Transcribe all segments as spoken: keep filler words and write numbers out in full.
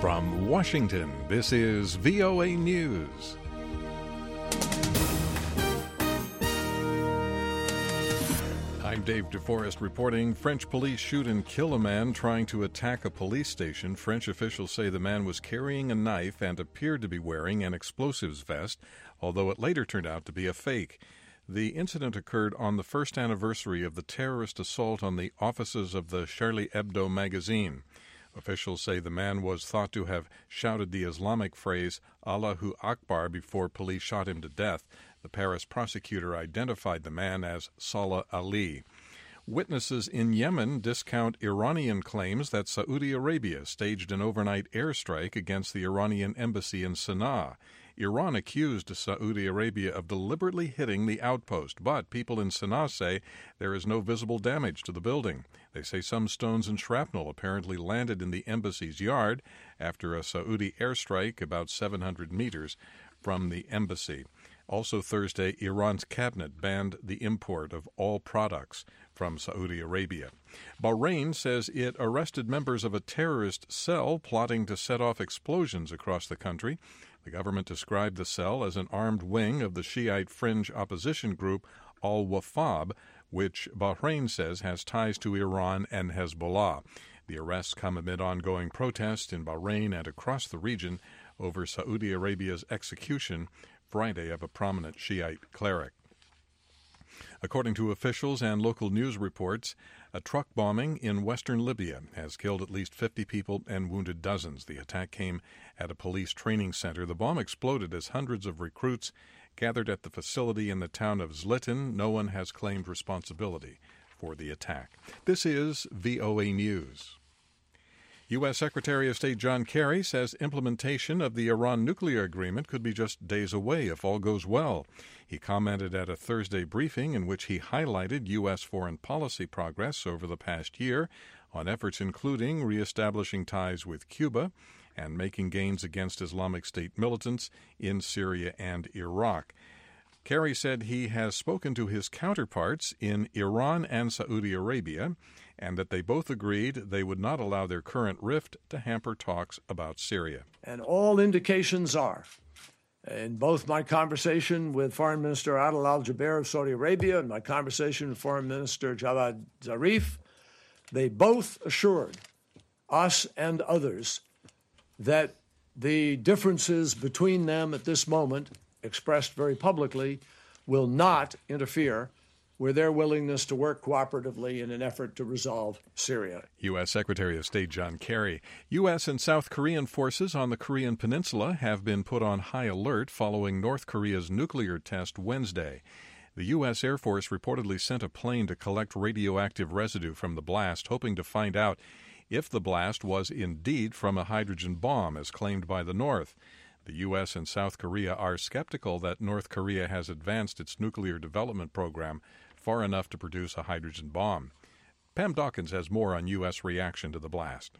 From Washington, this is V O A News. I'm Dave DeForest reporting. French police shoot and kill a man trying to attack a police station. French officials say the man was carrying a knife and appeared to be wearing an explosives vest, although it later turned out to be a fake. The incident occurred on the first anniversary of the terrorist assault on the offices of the Charlie Hebdo magazine. Officials say the man was thought to have shouted the Islamic phrase Allahu Akbar before police shot him to death. The Paris prosecutor identified the man as Salah Ali. Witnesses in Yemen discount Iranian claims that Saudi Arabia staged an overnight airstrike against the Iranian embassy in Sana'a. Iran accused Saudi Arabia of deliberately hitting the outpost, but people in Sana'a say there is no visible damage to the building. They say some stones and shrapnel apparently landed in the embassy's yard after a Saudi airstrike about seven hundred meters from the embassy. Also Thursday, Iran's cabinet banned the import of all products from Saudi Arabia. Bahrain says it arrested members of a terrorist cell plotting to set off explosions across the country. The government described the cell as an armed wing of the Shiite fringe opposition group Al-Wafab, which Bahrain says has ties to Iran and Hezbollah. The arrests come amid ongoing protests in Bahrain and across the region over Saudi Arabia's execution Friday of a prominent Shiite cleric. According to officials and local news reports, a truck bombing in western Libya has killed at least fifty people and wounded dozens. The attack came at a police training center. The bomb exploded as hundreds of recruits gathered at the facility in the town of Zlitin. No one has claimed responsibility for the attack. This is V O A News. U S. Secretary of State John Kerry says implementation of the Iran nuclear agreement could be just days away if all goes well. He commented at a Thursday briefing in which he highlighted U S foreign policy progress over the past year on efforts including reestablishing ties with Cuba and making gains against Islamic State militants in Syria and Iraq. Kerry said he has spoken to his counterparts in Iran and Saudi Arabia and that they both agreed they would not allow their current rift to hamper talks about Syria. And all indications are, in both my conversation with Foreign Minister Adel al-Jubeir of Saudi Arabia and my conversation with Foreign Minister Javad Zarif, they both assured us and others that the differences between them at this moment, expressed very publicly, will not interfere with their willingness to work cooperatively in an effort to resolve Syria. U S. Secretary of State John Kerry. U S. and South Korean forces on the Korean Peninsula have been put on high alert following North Korea's nuclear test Wednesday. The U S. Air Force reportedly sent a plane to collect radioactive residue from the blast, hoping to find out if the blast was indeed from a hydrogen bomb, as claimed by the North. The U S. and South Korea are skeptical that North Korea has advanced its nuclear development program far enough to produce a hydrogen bomb. Pam Dawkins has more on U S reaction to the blast.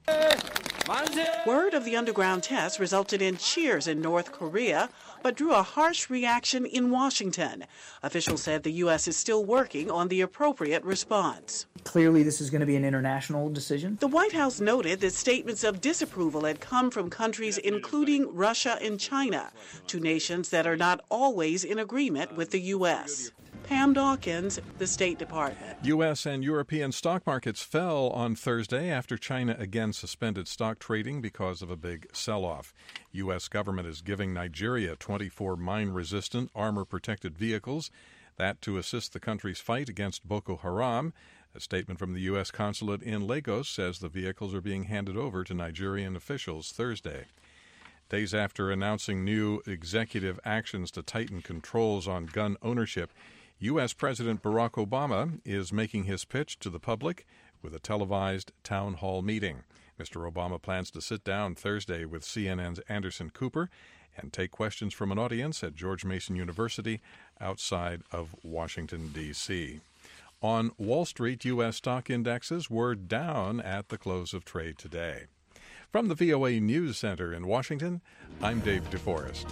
Word of the underground test resulted in cheers in North Korea, but drew a harsh reaction in Washington. Officials said the U S is still working on the appropriate response. Clearly, this is going to be an international decision. The White House noted that statements of disapproval had come from countries including Russia and China, two nations that are not always in agreement with the U S. Pam Dawkins, the State Department. U S and European stock markets fell on Thursday after China again suspended stock trading because of a big sell-off. U S government is giving Nigeria twenty-four mine-resistant, armor-protected vehicles, that to assist the country's fight against Boko Haram. A statement from the U S consulate in Lagos says the vehicles are being handed over to Nigerian officials Thursday. Days after announcing new executive actions to tighten controls on gun ownership, U S. President Barack Obama is making his pitch to the public with a televised town hall meeting. Mister Obama plans to sit down Thursday with C N N's Anderson Cooper and take questions from an audience at George Mason University outside of Washington, D C On Wall Street, U S stock indexes were down at the close of trade today. From the V O A News Center in Washington, I'm Dave DeForest.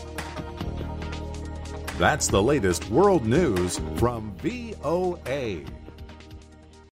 That's the latest world news from V O A.